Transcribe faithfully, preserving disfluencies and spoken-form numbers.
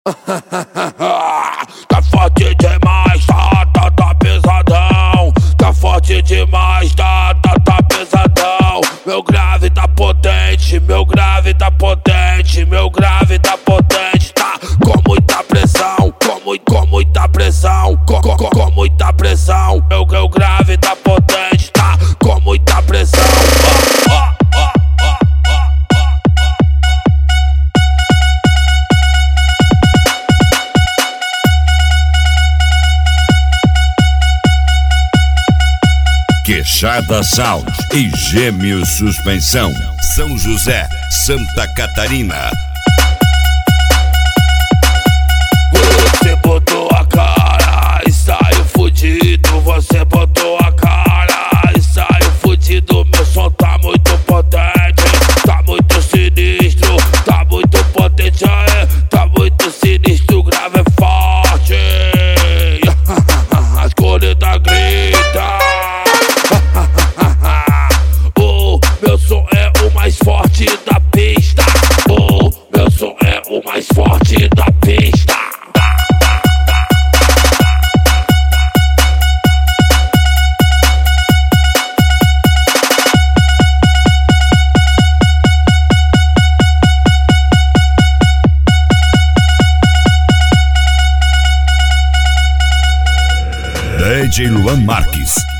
Tá forte demais, tá, tá, tá pesadão. Tá forte demais, tá, tá, tá pesadão. Meu grave tá potente, meu grave tá potente, meu grave tá potente, tá com muita pressão, com, muito, com muita pressão, com, com, com muita pressão. Meu, meu grave tá potente, tá com muita pressão. Oh, oh. Queixada Sound e Gêmeos Suspensão, São José, Santa Catarina. Você botou a cara e saiu fudido. Você botou a cara e saiu fudido. Meu som tá muito potente, tá muito sinistro, tá muito potente, é, tá muito sinistro. O grave é forte, as cornetas gritam. Meu som é o mais forte da pista. Oh, meu som é o mais forte da pista. D J Luan Marques.